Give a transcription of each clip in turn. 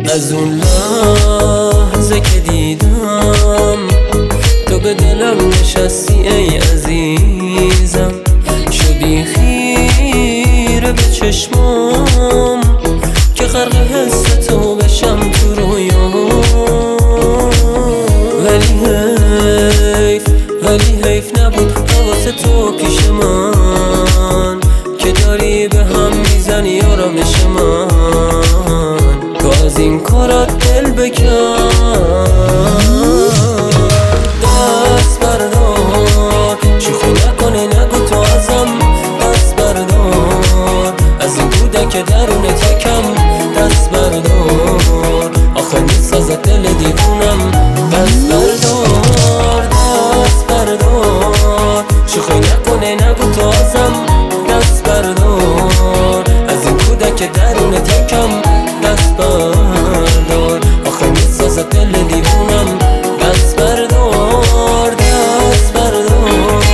از اون لحظه که دیدم تو به دلم نشستی ای عزیزم، شدی خیره به چشمام که غرق حس تو بشم تو رویام. ولی حیف نبود حواس تو پیش من که داری به هم میزنی آرامش من. تو از این کارات دل بکن، دست بردار، شوخی نکنه نگو تو ازم، دست بردار از این کودک درون تکم، دست بردار آخه میسازد دل دیوونم. دست بردار، دست بردار، شوخی نکنه نگو تو ازم، دست بردار از این کودک درون تکم، دست بردار آخه میسازد دل دیوونم. دست بردار، دست بردار.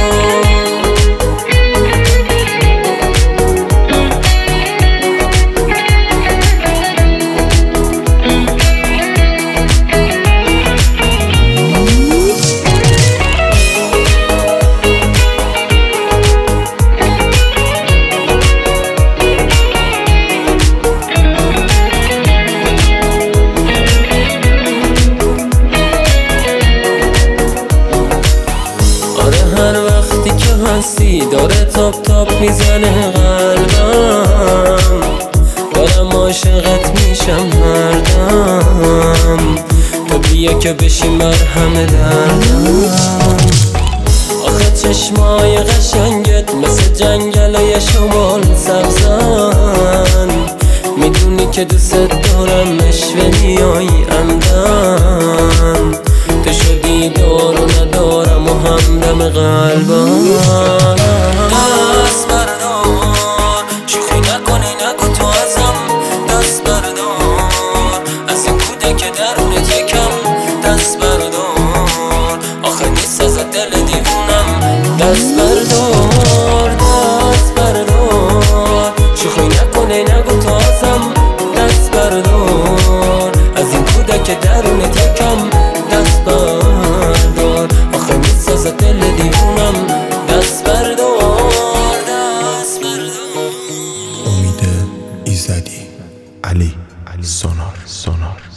هر وقتی که هستی داره تاپ تاپ میزنه قلبم، دارم عاشقت میشم هر دم، تو بیا که بشی مرهم دردم. آخه چشمای قشنگت مثل جنگلای شمال سبزن، میدونی که دوست دارم اشوه میای عمدن، تو شدی دار و ندارم و همدم قلبم. دست بردار، شوخی نکنی نگو تو ازم، دست بردار از این کودک درون تکم، دست بردار آخه میسازد دل دیوونم. دست بردار، دست بردار، شوخی نکنی نگو تو ازم، دست بردار از این کودک درون تکم، دست بردار آخه میسازد دل دیوونم. دست بردار، دست بردار. امید ایزدی، علی سونار.